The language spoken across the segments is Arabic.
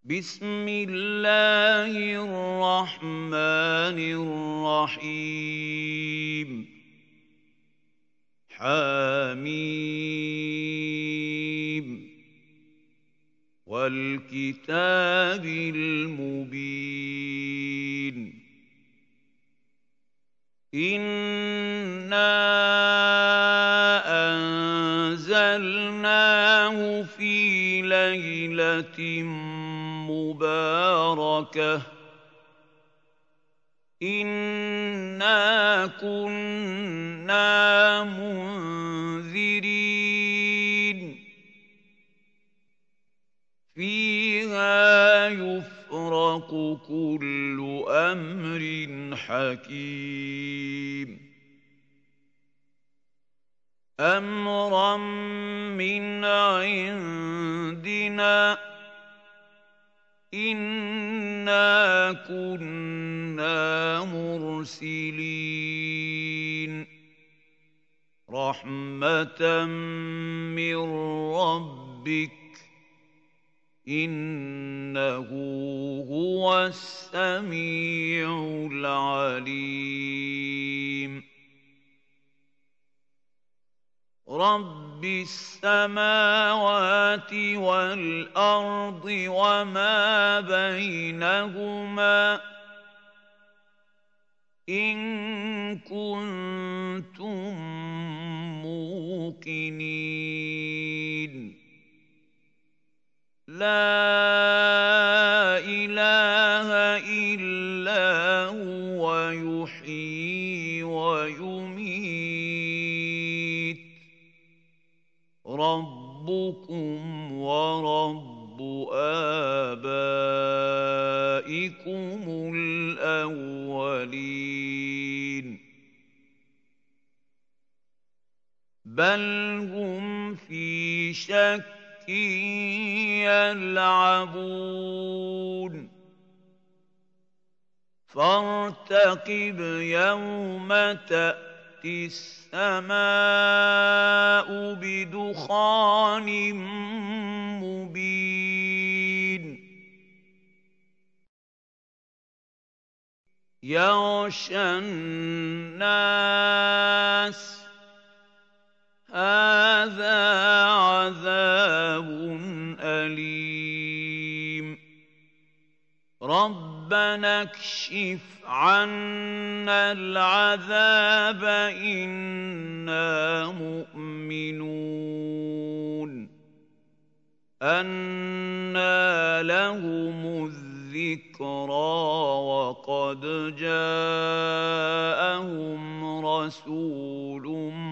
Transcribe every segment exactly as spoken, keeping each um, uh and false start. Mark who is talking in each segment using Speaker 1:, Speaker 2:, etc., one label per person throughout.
Speaker 1: بسم الله الرحمن الرحيم حميم والكتاب المبين إنا أنزلناه في ليلة مباركة إنا كنا منذرين فيها يفرق كل أمر حكيم أمرا من عندنا إنا كنا مرسلين رحمة من ربك إنه هو السميع العليم رب السماوات والأرض وما بينهما إن كنتم موقنين لا إله إلا هو يحيي ويميت ربكم ورب آبائكم الأولين بل هم في شك يلعبون فارتقب يوم تأتي السماء بدخان مبين يغشى الناس هذا عذاب أليم ربنا اكشف عنا العذاب إنا مؤمنون أنى لهم الذكرى وقد جاءهم رسول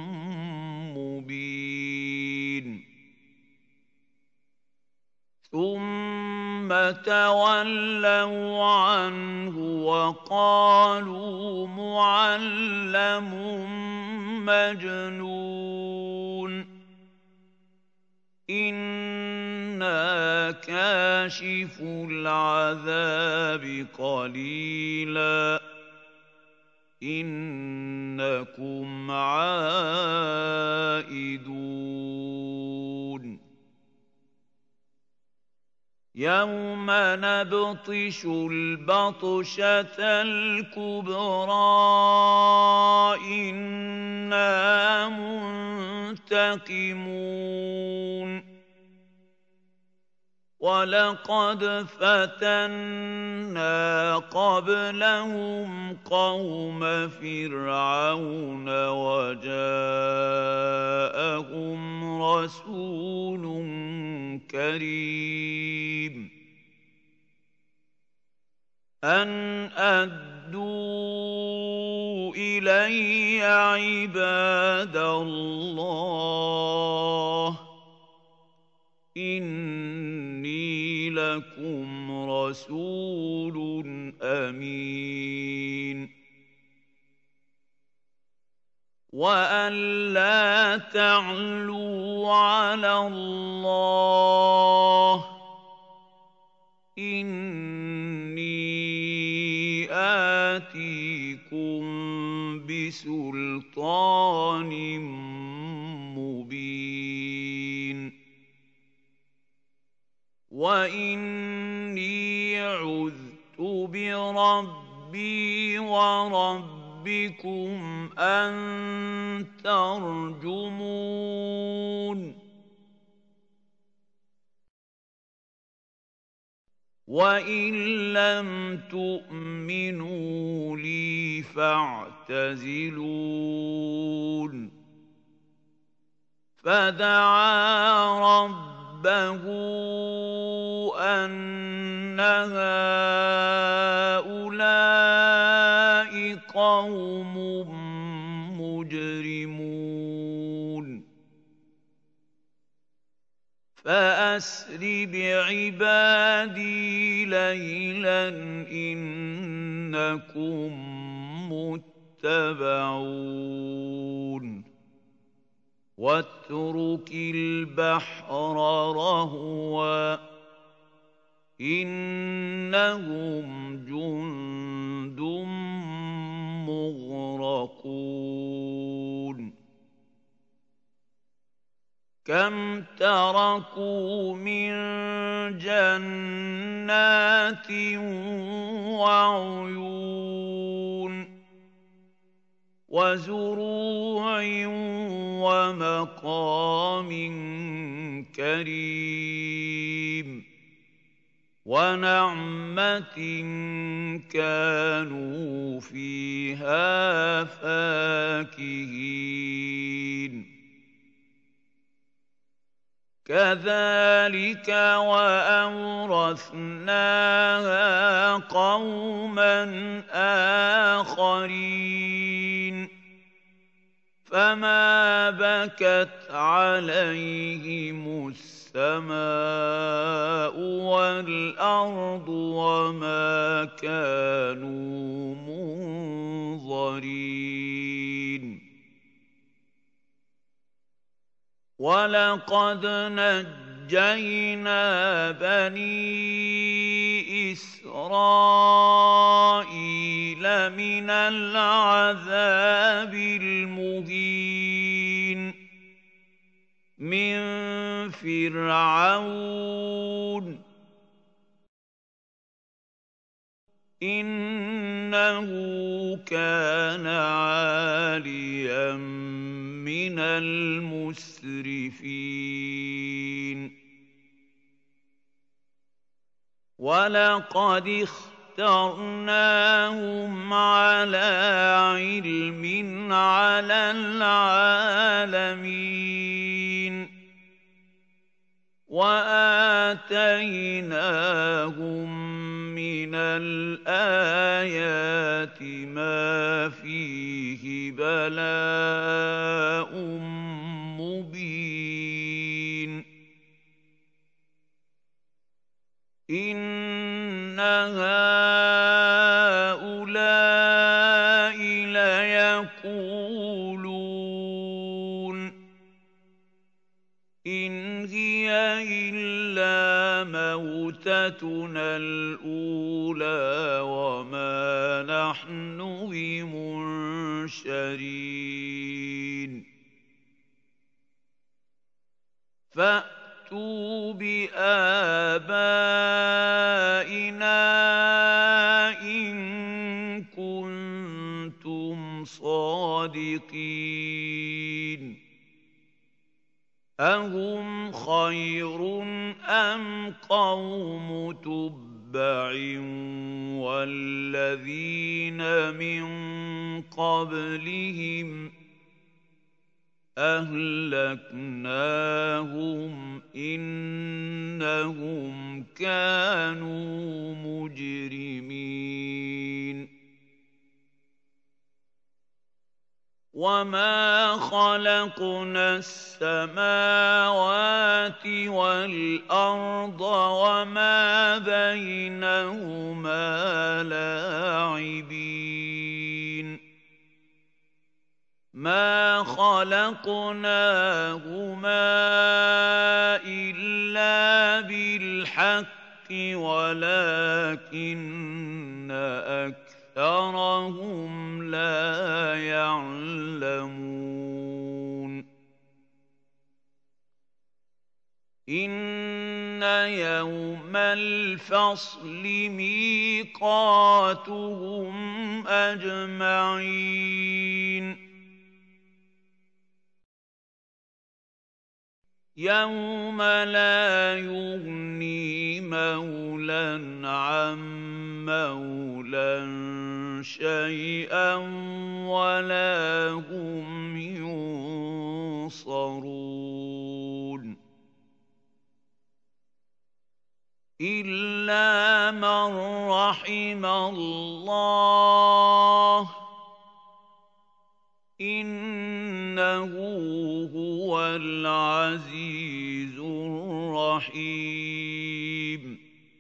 Speaker 1: مبين ثم تولوا عنه وقالوا معلم مجنون إنا كاشف العذاب قليلا إنكم عائدون يوم نبطش البطشة الكبرى إنا منتقمون ولقد فتنا قبلهم قوم فرعون وجاءهم رسول كريم أن أدوا إلي عباد الله إني لكم رسول أمين وأن لا تعلوا على الله إني آتيكم بسلطان مبين وإني عُذْتُ بِرَبِّي وَرَبِّكُمْ أَن تَرْجُمُونِ وَإِن لَّمْ تُؤْمِنُوا لِي فَاعْتَزِلُونِ فَدَعَا رَبَّهُ أَنَّ هَٰؤُلَاءِ قَوْمٌ مُّجْرِمُونَ فَأَسْرِ بِعِبَادِي لَيْلًا إِنَّكُم مُّتَّبَعُونَ وَاتْرُكِ الْبَحْرَ رَهْوًا ۖ إِنَّهُمْ جُندٌ مُّغْرَقُونَ كَمْ تَرَكُوا مِن جَنَّاتٍ وَعُيُونٍ وَزُرُوعٍ وَمَقَامٍ كَرِيمٍ وَنَعْمَةٍ كَانُوا فِيهَا فَاكِهِينَ كَذَٰلِكَ وَأَوْرَثْنَاهَا قَوْمًا آخَرِينَ فَمَا بَكَتْ عَلَيْهِمُ السَّمَاءُ وَالْأَرْضُ وَمَا كَانُوا مُنظَرِينَ وَلَقَدْ نَجَّيْنَا بَنِي إِسْرَائِيلَ مِنَ الْعَذَابِ الْمُهِينِ مِن فِرْعَوْنَ إِنَّهُ كَانَ عَالِيًا مِّنَ الْمُسْرِفِينَ وَلَقَدِ اخْتَرْنَاهُمْ عَلَىٰ عِلْمٍ عَلَى الْعَالَمِينَ وَآتَيْنَاهُم مِّنَ الْآيَاتِ مَا فِيهِ بَلَاءٌ مُّبِينٌ إِنَّ هَٰؤُلَاءِ لَيَقُولُونَ إِنْ هِيَ إِلَّا مَوْتَتُنَا الْأُولَىٰ وَمَا نَحْنُ بِمُنشَرِينَ فَأْتُوا بِآبَائِنَا إِن كُنتُمْ صَادِقِينَ أَهُمْ خَيْرٌ أَمْ قَوْمُ تُبَّعٍ وَالَّذِينَ مِن قَبْلِهِمْ أَهْلَكْنَاهُمْ إِنَّهُمْ كَانُوا مُجْرِمِينَ وَمَا خَلَقْنَا السَّمَاوَاتِ وَالْأَرْضَ وَمَا بَيْنَهُمَا لَاعِبِينَ مَا خَلَقْنَاهُمَا إِلَّا بِالْحَقِّ وَلَٰكِنَّ أَكْثَرَهُمْ لَا يَعْلَمُونَ إن يوم الفصل ميقاتهم أجمعين يوم لا يغني مولى عن مولى شيئا ولا هم ينصرون إلا من رحم الله إنه هو العزيز الرحيم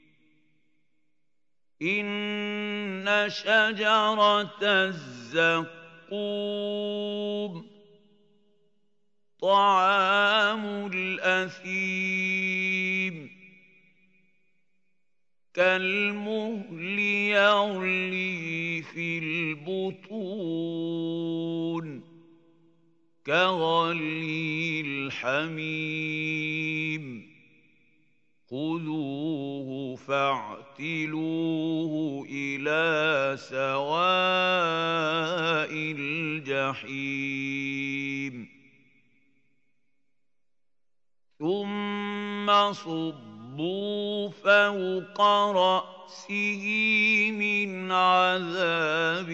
Speaker 1: إن شجرة الزقوم طعام الأثيم كالمهل يغلي في البطون كغلي الحميم خذوه فاعتلوه إلى سواء الجحيم ثم صبوا فوق رأسه من عذاب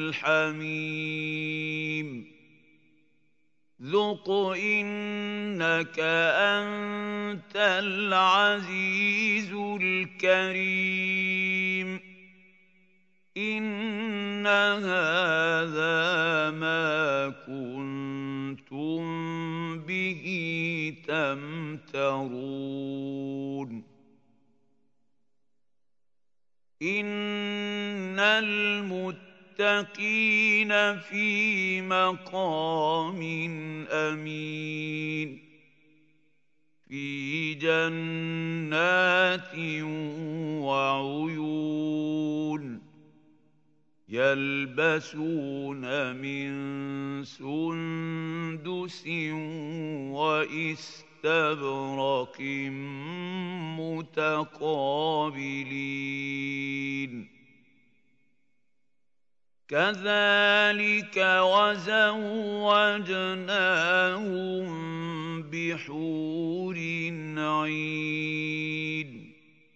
Speaker 1: الحميم ذق إنك أنت العزيز الكريم إن هذا ما كنتم به تمترون إن المتقين في مقام أمين في جنات وعيون يلبسون من سندس وإستبرق متقابلين كذلك وزوجناهم بحور عين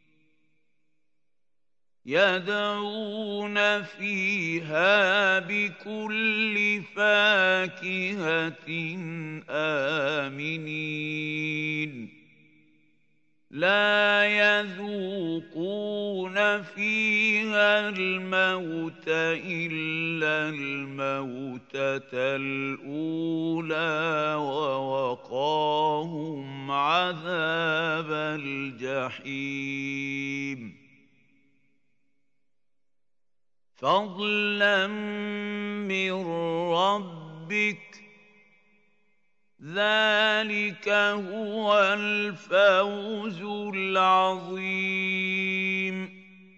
Speaker 1: يدعون فيها بكل فاكهة آمنين لا يذوقون فيها الموت إلا الموتة الأولى ووقاهم عذاب الجحيم فضلا من ربك ذلك هو الفوز العظيم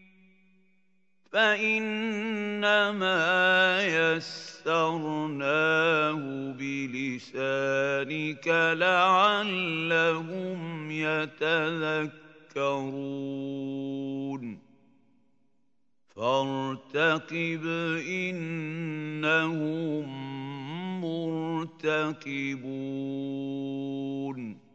Speaker 1: فإنما يسرناه بلسانك لعلهم يتذكرون فارتقب إنهم مرتقبون